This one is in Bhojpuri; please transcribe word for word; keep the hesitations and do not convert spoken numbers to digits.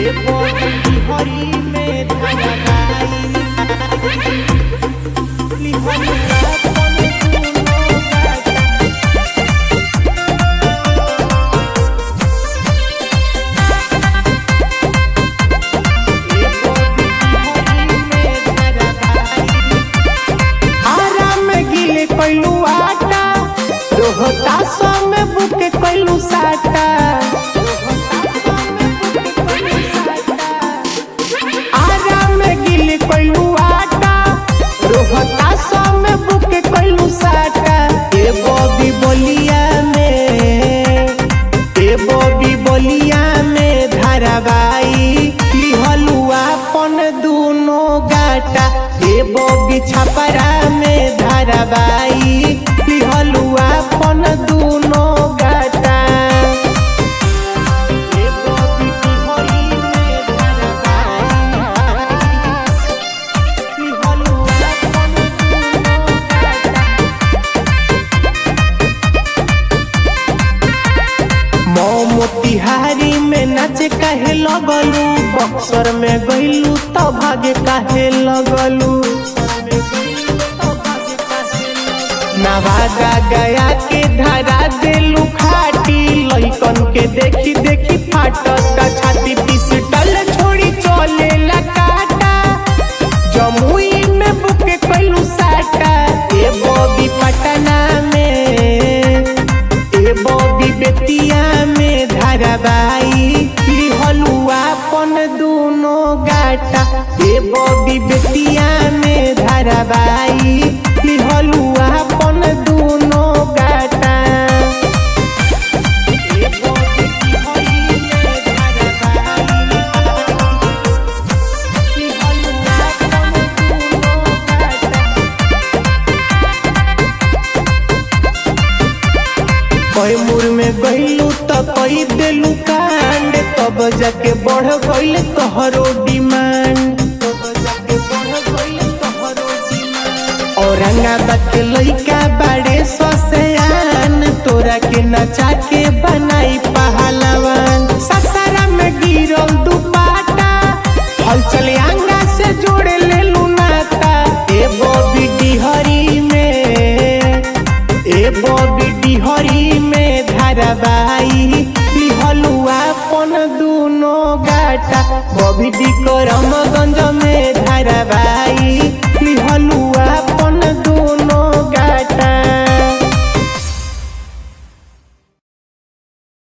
हरी में धराई कैलू आटा रोहतास में बुक कैलू साटा आरा में गिल कैलू आटा रोहतास में बुक कैलू साटा ए बॉबी बोलिया में ए बॉबी बोलिया में धरावाई लिहलू अपन दूनो गाटा ए बॉबी छपरा में धरावाई लिहलू अपन दूनो गाटा ए बॉबी हरी में धरावाई लिहलू अपन दूनो गाटा मोतिहारी में नाचे काहे लगलू बक्सर में गइलू तो भागे काहे लगलू नवादा गया के धरा देलू खाटी लइकन के देखी देखी फाटत छाती पिस्टल छोड़ी चले ला काटा जमुई में बुके कैलू साटा ए बॉबी पटना में ए बॉबी बेतिया में धरावाई लिहलू अपन दूनो गाटा ए बॉबी बेतिया में धरावाई लिहलू अपन दूनो गाटा ए बॉबी हरी में धरावाई लिहलू अपन दूनो गाटा कैमूर में गइलू तो कई देलू कांड तब जाके बढ़ गइल तोहरो डिमांड औरंगाबाद के लइका बड़े ससयान तोरा के नचा के बनाई पहलवान ससारा में गिरल दुपाटा हलचल आंगा से जोड़े लेलू नाता ए बॉबी डिहरी में ए बॉबी डिहरी में धरावाई लिहलू अपन दूनो गाटा बॉबी डी करमगंज में धरावाई